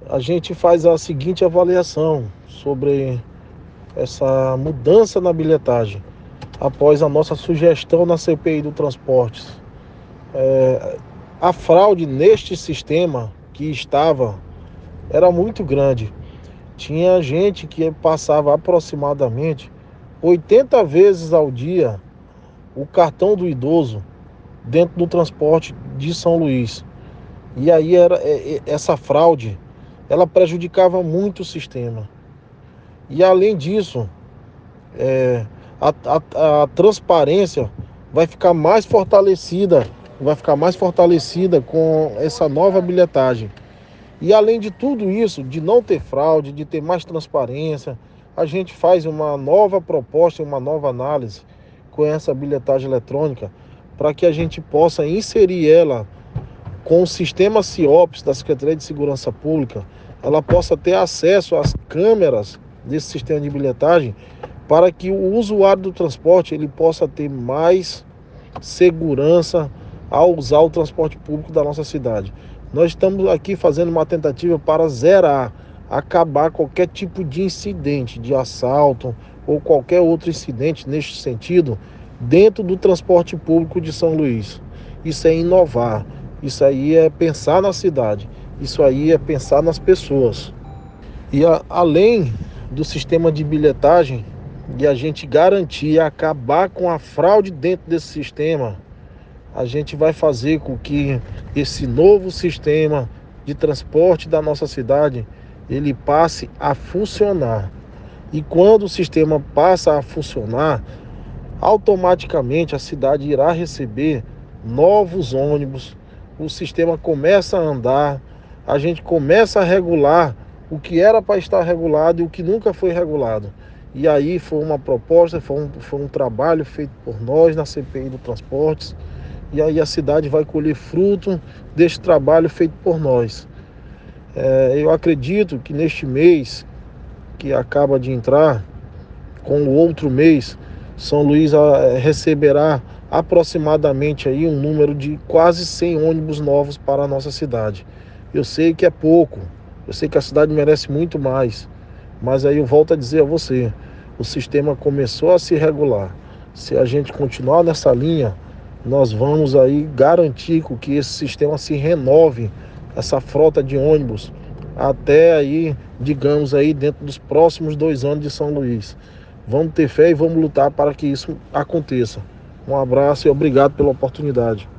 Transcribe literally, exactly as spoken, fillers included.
a gente faz a seguinte avaliação sobre essa mudança na bilhetagem após a nossa sugestão na C P I do Transportes. É, a fraude neste sistema que estava era muito grande. Tinha gente que passava aproximadamente oitenta vezes ao dia o cartão do idoso dentro do transporte de São Luís. E aí era essa fraude, ela prejudicava muito o sistema. E além disso, é, a, a, a transparência vai ficar mais fortalecida, vai ficar mais fortalecida com essa nova bilhetagem. E além de tudo isso, de não ter fraude, de ter mais transparência, a gente faz uma nova proposta, uma nova análise com essa bilhetagem eletrônica para que a gente possa inserir ela com o sistema CIOPS da Secretaria de Segurança Pública, ela possa ter acesso às câmeras desse sistema de bilhetagem para que o usuário do transporte ele possa ter mais segurança ao usar o transporte público da nossa cidade. Nós estamos aqui fazendo uma tentativa para zerar, acabar qualquer tipo de incidente, de assalto ou qualquer outro incidente neste sentido dentro do transporte público de São Luís. Isso é inovar, isso aí é pensar na cidade, isso aí é pensar nas pessoas. E a, além do sistema de bilhetagem, de a gente garantir acabar com a fraude dentro desse sistema, a gente vai fazer com que esse novo sistema de transporte da nossa cidade ele passe a funcionar. E quando o sistema passa a funcionar, automaticamente a cidade irá receber novos ônibus, o sistema começa a andar, a gente começa a regular o que era para estar regulado e o que nunca foi regulado. E aí foi uma proposta, foi um, foi um trabalho feito por nós na C P I do Transportes, e aí a cidade vai colher fruto deste trabalho feito por nós. É, eu acredito que neste mês que acaba de entrar, com o outro mês, São Luís receberá aproximadamente aí um número de quase cem ônibus novos para a nossa cidade. Eu sei que é pouco, eu sei que a cidade merece muito mais, mas aí eu volto a dizer a você, o sistema começou a se regular. Se a gente continuar nessa linha, nós vamos aí garantir que esse sistema se renove, essa frota de ônibus, até aí, digamos aí, dentro dos próximos dois anos de São Luís. Vamos ter fé e vamos lutar para que isso aconteça. Um abraço e obrigado pela oportunidade.